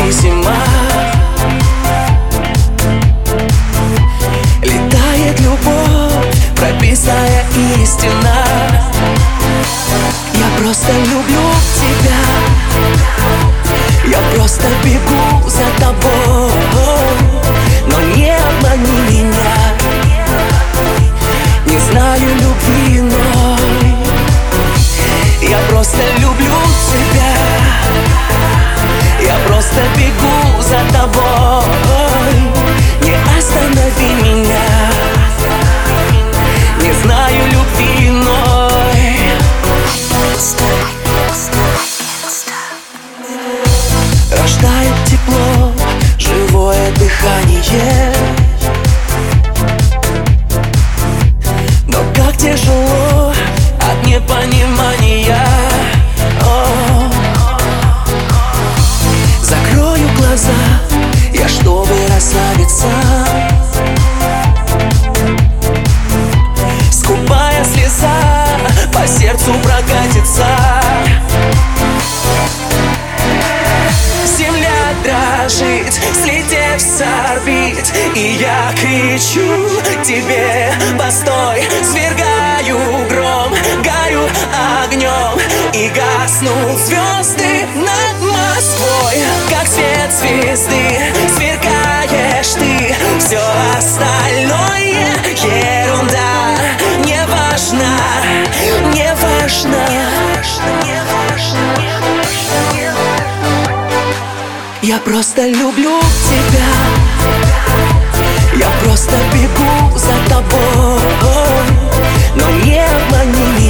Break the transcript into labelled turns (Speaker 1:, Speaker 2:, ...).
Speaker 1: независима. Летает любовь, прописная истина. Я просто люблю тебя, я просто бегу за тобой. Но не обмани меня, не знаю любви иной. Я просто люблю тебя, я просто бегу за тобой. Не останови меня, не знаю любви иной. Рождает тепло, живое дыхание. Но как тяжело от непонимания. Закрою глаза я, чтобы расслабиться. Скупая слеза по сердцу прокатится. Земля дрожит, слетев с орбит, и я кричу тебе: постой! Свергаю гром, горю огнем, и гаснут звезды над Москвой. Как свет звезды сверкаешь ты, все остальное ерунда. Не важно, не важно. Я просто люблю тебя, я просто бегу за тобой. Но не обмани меня.